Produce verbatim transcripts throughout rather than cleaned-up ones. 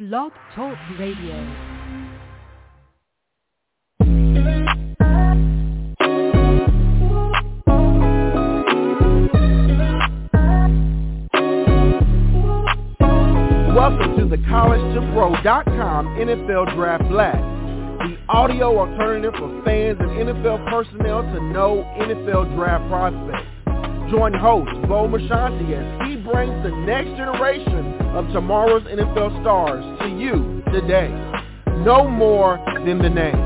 Blog Talk Radio. Welcome to the college to pro dot com N F L Draft Blast, the audio alternative for fans and N F L personnel to know N F L draft prospects. Join host Bo Marchionte as he brings the next generation of tomorrow's N F L stars to you today. No more than the name.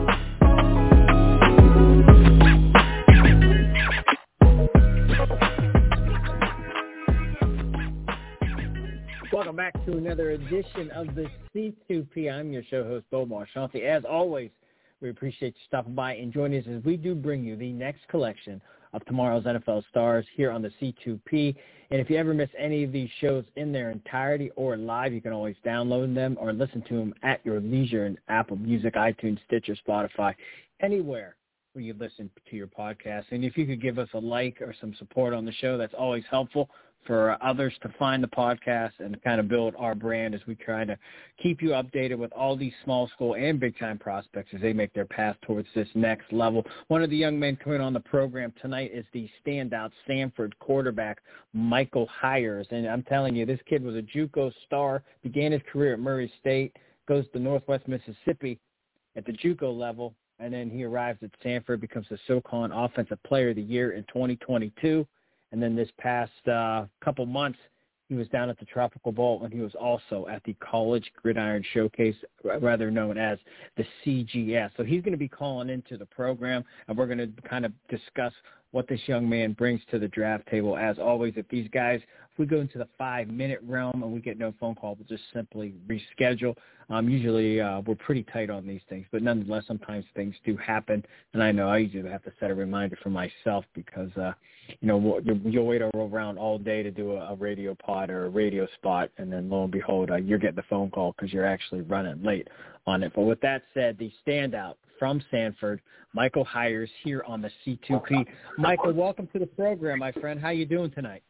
Welcome back to another edition of the C two P. I'm your show host, Bo Marchionte. As always, we appreciate you stopping by and joining us as we do bring you the next collection of tomorrow's N F L stars here on the C two P. And if you ever miss any of these shows in their entirety or live, you can always download them or listen to them at your leisure in Apple Music, iTunes, Stitcher, Spotify, anywhere where you listen to your podcast. And if you could give us a like or some support on the show, that's always helpful for others to find the podcast and kind of build our brand as we try to keep you updated with all these small school and big-time prospects as they make their path towards this next level. One of the young men coming on the program tonight is the standout Samford quarterback, Michael Hyers. And I'm telling you, this kid was a JUCO star, began his career at Murray State, goes to Northwest Mississippi at the JUCO level, and then he arrives at Samford, becomes the SoCon Offensive Player of the Year in twenty twenty-two. And then this past uh, couple months, he was down at the Tropical Bowl, and he was also at the College Gridiron Showcase, rather known as the C G S. So he's going to be calling into the program, and we're going to kind of discuss what this young man brings to the draft table. As always, if these guys, if we go into the five-minute realm and we get no phone call, we'll just simply reschedule. Um, usually uh, we're pretty tight on these things, but nonetheless, sometimes things do happen. And I know I usually have to set a reminder for myself because, uh, you know, we'll, you'll wait around all day to do a, a radio pod or a radio spot, and then lo and behold, uh, you're getting the phone call because you're actually running late on it. But with that said, the standout from Samford, Michael Hyers, here on the C two P. Michael, welcome to the program, my friend. How you doing tonight?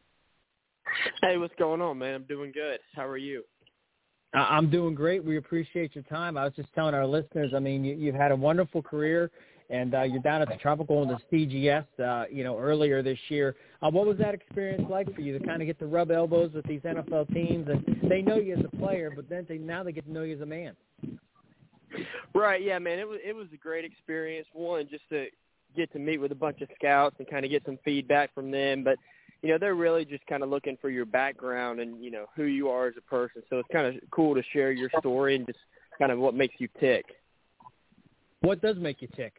Hey, what's going on, man? I'm doing good. How are you? Uh, I'm doing great. We appreciate your time. I was just telling our listeners, I mean, you, you've had a wonderful career, and uh, you're down at the Tropical and the C G S, uh, you know, earlier this year. Uh, what was that experience like for you to kind of get to rub elbows with these N F L teams? And they know you as a player, but then they, now they get to know you as a man. Right, yeah, man. It was it was a great experience. One, just to get to meet with a bunch of scouts and kind of get some feedback from them. But, you know, they're really just kind of looking for your background and, you know, who you are as a person. So it's kind of cool to share your story and just kind of what makes you tick. What does make you tick?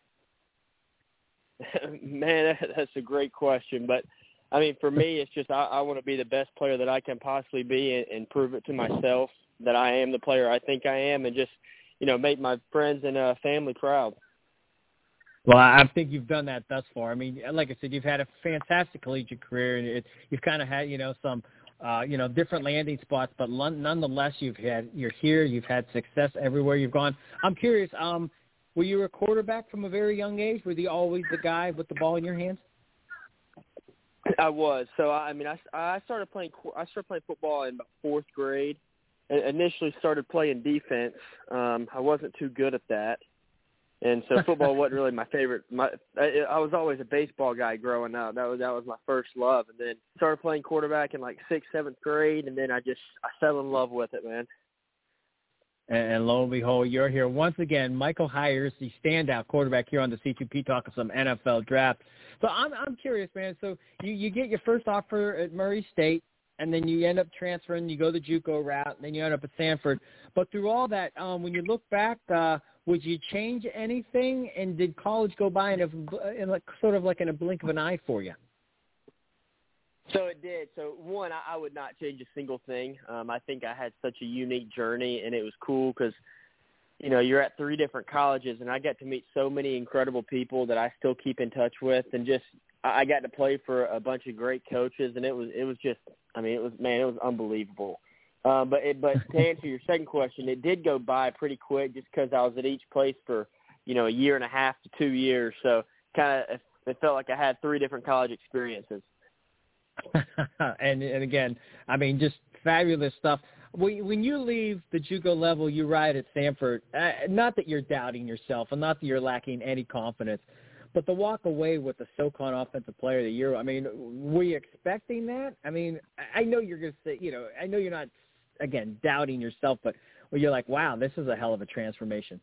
Man, that's a great question. But, I mean, for me, it's just I, I want to be the best player that I can possibly be and, and prove it to myself that I am the player I think I am and just, you know, make my friends and uh, family proud. Well, I think you've done that thus far. I mean, like I said, you've had a fantastic collegiate career, and it, you've kind of had, you know, some, uh, you know, different landing spots. But nonetheless, you've had, you're here. You've had success everywhere you've gone. I'm curious. Um, were you a quarterback from a very young age? Were you always the guy with the ball in your hands? I was. So I mean, I, I started playing. I started playing football in about fourth grade. I initially started playing defense. Um, I wasn't too good at that. And so football wasn't really my favorite. My, I, I was always a baseball guy growing up. That was that was my first love. And then started playing quarterback in like sixth, seventh grade, and then I just I fell in love with it, man. And, and lo and behold, you're here once again. Michael Hyers, the standout quarterback here on the C two P, talking some N F L draft. So I'm I'm curious, man. So you, you get your first offer at Murray State, and then you end up transferring. You go the JUCO route, and then you end up at Samford. But through all that, um, when you look back, uh, would you change anything? And did college go by in, a, in like, sort of like in a blink of an eye for you? So it did. So, one, I, I would not change a single thing. Um, I think I had such a unique journey, and it was cool because, you know, you're at three different colleges, and I got to meet so many incredible people that I still keep in touch with, and just I got to play for a bunch of great coaches, and it was it was just, I mean, it was, man, it was unbelievable. Uh, but it, but to answer your second question, it did go by pretty quick just because I was at each place for, you know, a year and a half to two years. So kind of it felt like I had three different college experiences. and and again, I mean, just fabulous stuff. when, when you leave the JUCO level, you ride at Stanford, uh, not that you're doubting yourself and not that you're lacking any confidence, but to walk away with the SoCon Offensive Player of the Year, I mean, were you expecting that? I mean, I know you're going to say, you know, I know you're not, again, doubting yourself, but well, you're like, wow, this is a hell of a transformation.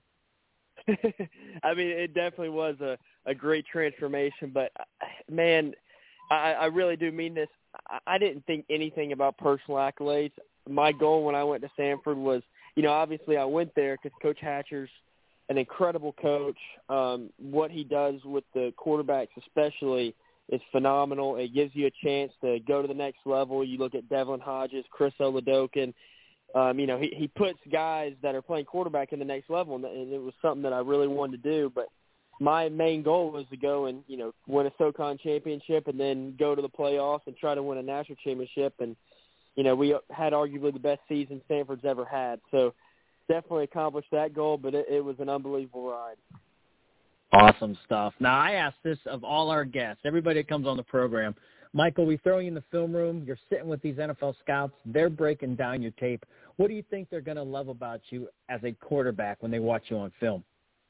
I mean, it definitely was a, a great transformation, but, man, I, I really do mean this. I, I didn't think anything about personal accolades. My goal when I went to Stanford was, you know, obviously I went there because Coach Hatcher's an incredible coach. Um, what he does with the quarterbacks especially is phenomenal. It gives you a chance to go to the next level. You look at Devlin Hodges, Chris Oladokun. Um, you know, he, he puts guys that are playing quarterback in the next level, and it was something that I really wanted to do. But my main goal was to go and, you know, win a SoCon championship and then go to the playoffs and try to win a national championship. And, you know, we had arguably the best season Stanford's ever had. So definitely accomplished that goal, but it, it was an unbelievable ride. Awesome stuff. Now, I ask this of all our guests, everybody that comes on the program. Michael, we throw you in the film room. You're sitting with these N F L scouts. They're breaking down your tape. What do you think they're going to love about you as a quarterback when they watch you on film?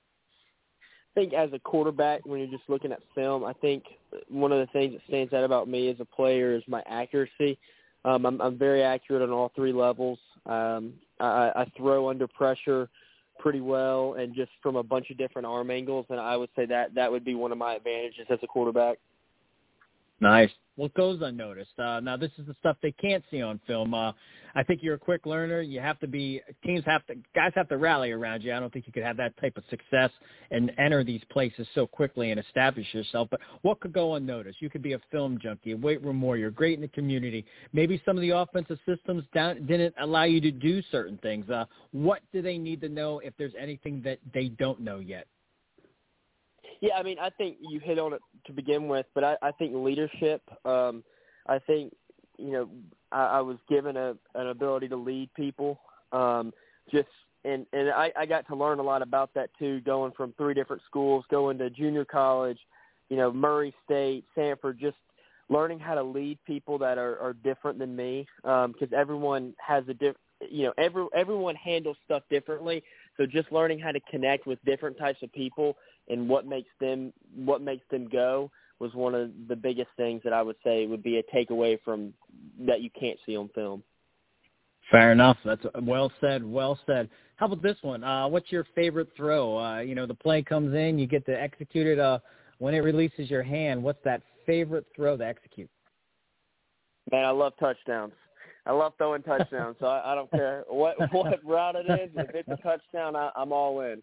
I think as a quarterback, when you're just looking at film, I think one of the things that stands out about me as a player is my accuracy. Um, I'm, I'm very accurate on all three levels. Um, I, I throw under pressure pretty well and just from a bunch of different arm angles, and I would say that that would be one of my advantages as a quarterback. Nice. What goes unnoticed? Uh, now, this is the stuff they can't see on film. Uh, I think you're a quick learner. You have to be – teams have to – guys have to rally around you. I don't think you could have that type of success and enter these places so quickly and establish yourself. But what could go unnoticed? You could be a film junkie, a weight room warrior, great in the community. Maybe some of the offensive systems down, didn't allow you to do certain things. Uh, what do they need to know if there's anything that they don't know yet? Yeah, I mean, I think you hit on it to begin with, but I, I think leadership, um, I think, you know, I, I was given a, an ability to lead people. Um, just and, and I, I got to learn a lot about that, too, going from three different schools, going to junior college, you know, Murray State, Stanford, just learning how to lead people that are, are different than me because um, everyone has a different, you know, every, everyone handles stuff differently. So just learning how to connect with different types of people and what makes them what makes them go was one of the biggest things that I would say would be a takeaway from that you can't see on film. Fair enough. That's well said. Well said. How about this one? Uh, what's your favorite throw? Uh, you know, the play comes in, you get to execute it. Uh, when it releases your hand, what's that favorite throw to execute? Man, I love touchdowns. I love throwing touchdowns, so I, I don't care what what route it is. If it's a touchdown, I, I'm all in.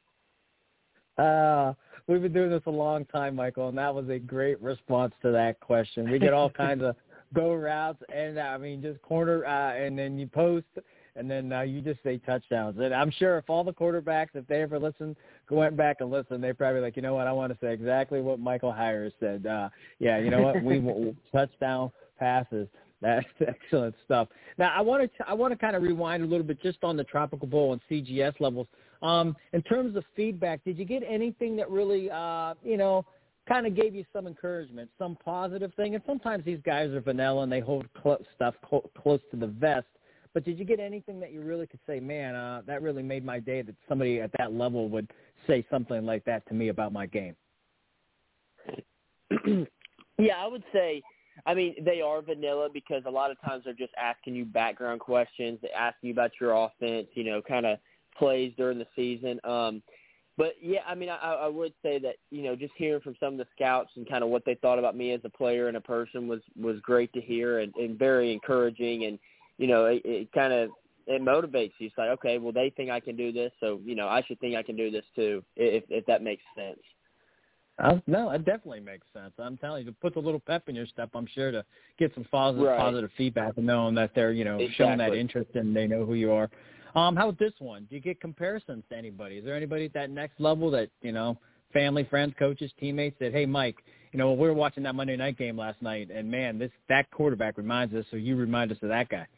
Uh, we've been doing this a long time, Michael, and that was a great response to that question. We get all kinds of go routes, and uh, I mean, just corner, uh, and then you post, and then uh, you just say touchdowns. And I'm sure if all the quarterbacks, if they ever listen, went back and listened, they probably like, you know what, I want to say exactly what Michael Hyers said. Uh, yeah, you know what, we, we touchdown passes. That's excellent stuff. Now, I want to I want to kind of rewind a little bit just on the Tropical Bowl and C G S levels. Um, in terms of feedback, did you get anything that really, uh, you know, kind of gave you some encouragement, some positive thing? And sometimes these guys are vanilla and they hold cl- stuff cl- close to the vest. But did you get anything that you really could say, man, uh, that really made my day that somebody at that level would say something like that to me about my game? Yeah, I would say – I mean, they are vanilla because a lot of times they're just asking you background questions. They're asking you about your offense, you know, kind of plays during the season. Um, but, yeah, I mean, I, I would say that, you know, just hearing from some of the scouts and kind of what they thought about me as a player and a person was, was great to hear and, and very encouraging. And, you know, it, it kind of it motivates you. It's like, okay, well, they think I can do this, so, you know, I should think I can do this too, if, if that makes sense. Uh, no, it definitely makes sense. I'm telling you, it puts a little pep in your step, I'm sure, to get some positive, right. positive feedback and knowing that they're, you know, exactly. showing that interest and they know who you are. Um, how about this one? Do you get comparisons to anybody? Is there anybody at that next level that, you know, family, friends, coaches, teammates that, hey, Mike, you know, we were watching that Monday night game last night, and, man, this that quarterback reminds us, so you remind us of that guy.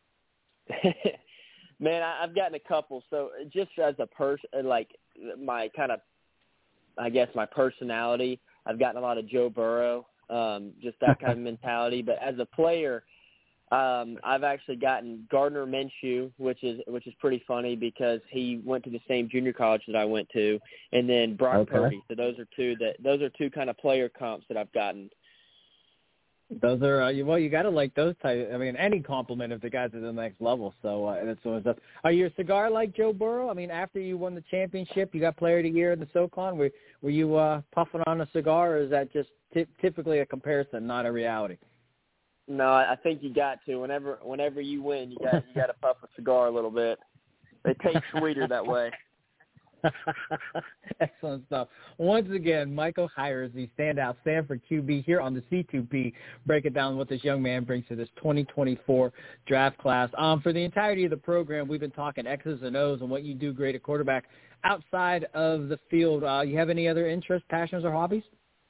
Man, I, I've gotten a couple. So just as a person, like my kind of, I guess my personality, I've gotten a lot of Joe Burrow, um, just that kind of mentality. But as a player, Um, I've actually gotten Gardner Minshew, which is which is pretty funny because he went to the same junior college that I went to, and then Brock Okay. Purdy. So those are two that those are two kind of player comps that I've gotten. Those are, uh, you- well, you got to like those type. I mean, any compliment of the guys at the next level. So uh, that's always up. Are you a cigar like Joe Burrow? I mean, after you won the championship, you got Player of the Year in the SoCon. Were, were you uh, puffing on a cigar, or is that just t- typically a comparison, not a reality? No, I I think you got to. Whenever whenever you win, you got you got to puff a cigar a little bit. They taste sweeter that way. Excellent stuff. Once again, Michael Hyers, the standout Stanford Q B here on the C two P, breaking down what this young man brings to this twenty twenty-four draft class. Um, for the entirety of the program, we've been talking X's and O's and what you do great at quarterback. Outside of the field, uh, you have any other interests, passions, or hobbies?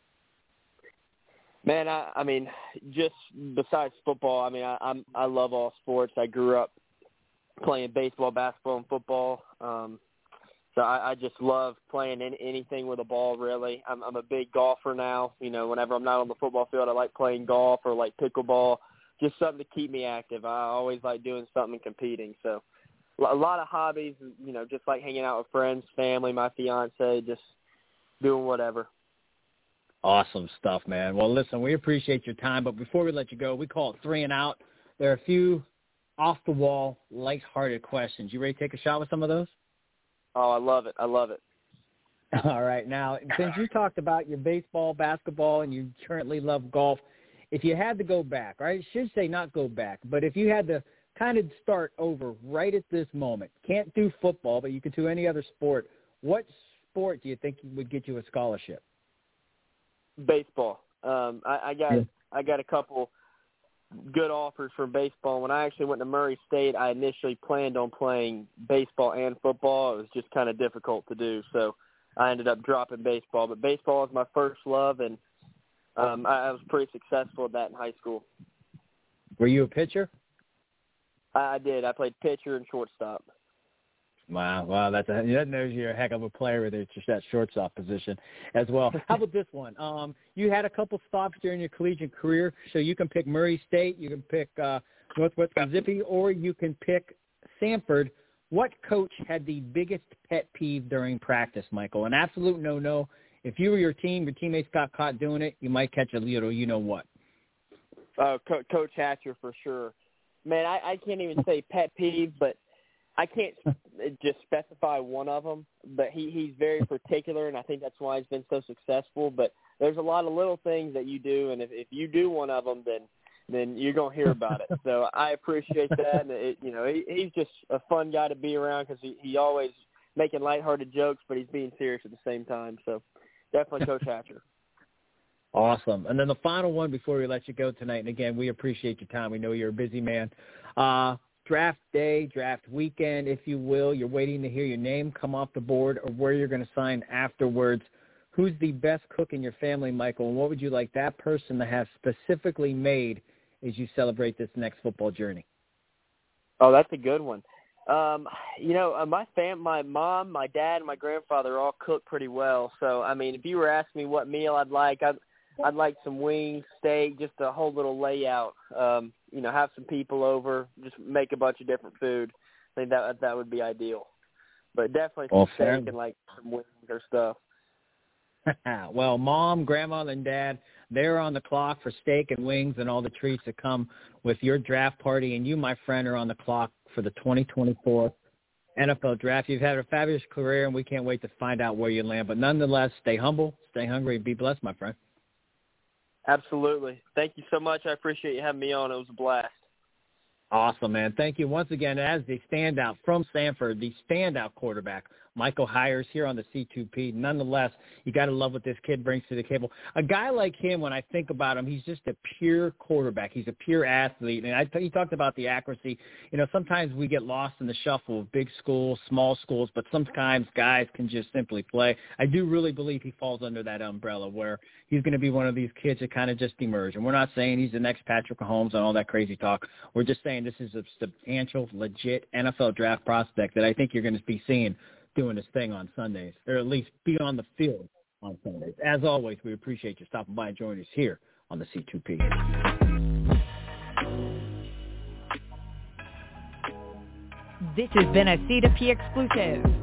Man, I, I mean, just besides football, I mean, I, I'm I love all sports. I grew up playing baseball, basketball, and football. Um, so I, I just love playing in, anything with a ball. Really, I'm, I'm a big golfer now. You know, whenever I'm not on the football field, I like playing golf or like pickleball. Just something to keep me active. I always like doing something and competing. So a lot of hobbies. You know, just like hanging out with friends, family, my fiance, just doing whatever. Awesome stuff, man. Well, listen, we appreciate your time, but before we let you go, we call it three and out. There are a few off-the-wall, lighthearted questions. You ready to take a shot with some of those? Oh, I love it. I love it. All right. Now, since you talked about your baseball, basketball, and you currently love golf, if you had to go back, or I should say not go back, but if you had to kind of start over right at this moment, can't do football, but you could do any other sport, what sport do you think would get you a scholarship? Baseball. Um, I, I got Yeah. I got a couple good offers for baseball. When I actually went to Murray State, I initially planned on playing baseball and football. It was just kind of difficult to do, so I ended up dropping baseball. But baseball was my first love, and um, I, I was pretty successful at that in high school. Were you a pitcher? I, I did. I played pitcher and shortstop. Wow, wow, that's a, that knows you're a heck of a player with just that shortstop position as well. How about this one? Um, you had a couple stops during your collegiate career, so you can pick Murray State, you can pick uh, Northwest Mississippi, or you can pick Stanford. What coach had the biggest pet peeve during practice, Michael? An absolute no-no. If you or your team, your teammates got caught doing it, you might catch a little you-know-what. Uh, Co- Coach Hatcher for sure. Man, I, I can't even say pet peeve, but I can't just specify one of them, but he, he's very particular, and I think that's why he's been so successful. But there's a lot of little things that you do, and if, if you do one of them, then then you're going to hear about it. So I appreciate that. And, it, you know, he, he's just a fun guy to be around because he, he always making lighthearted jokes, but he's being serious at the same time. So definitely Coach Hatcher. Awesome. And then the final one before we let you go tonight, and again, we appreciate your time. We know you're a busy man. Uh, draft day, draft weekend, if you will. You're waiting to hear your name come off the board or where you're going to sign afterwards. Who's the best cook in your family, Michael, and what would you like that person to have specifically made as you celebrate this next football journey? Oh, that's a good one. Um, you know, uh, my fam, my mom, my dad, and my grandfather all cook pretty well. So, I mean, if you were asking me what meal I'd like, I'd, I'd like some wings, steak, just a whole little layout. Um, you know, have some people over, just make a bunch of different food. I think that that would be ideal. But definitely some Well, steak fair. and like some wings or stuff. Well, Mom, Grandma, and Dad, they're on the clock for steak and wings and all the treats that come with your draft party. And you, my friend, are on the clock for the twenty twenty-four N F L Draft. You've had a fabulous career, and we can't wait to find out where you land. But nonetheless, stay humble, stay hungry, and be blessed, my friend. Absolutely. Thank you so much. I appreciate you having me on. It was a blast. Awesome, man. Thank you once again as the standout from Stanford, the standout quarterback, Michael Hyers, here on the C two P. Nonetheless, you got to love what this kid brings to the table. A guy like him, when I think about him, he's just a pure quarterback. He's a pure athlete. And I he talked about the accuracy. You know, sometimes we get lost in the shuffle of big schools, small schools, but sometimes guys can just simply play. I do really believe he falls under that umbrella where he's going to be one of these kids that kind of just emerge. And we're not saying he's the next Patrick Mahomes and all that crazy talk. We're just saying this is a substantial, legit N F L draft prospect that I think you're going to be seeing doing this thing on Sundays, or at least be on the field on Sundays. As always, we appreciate you stopping by and joining us here on the C two P. This has been a C two P exclusive.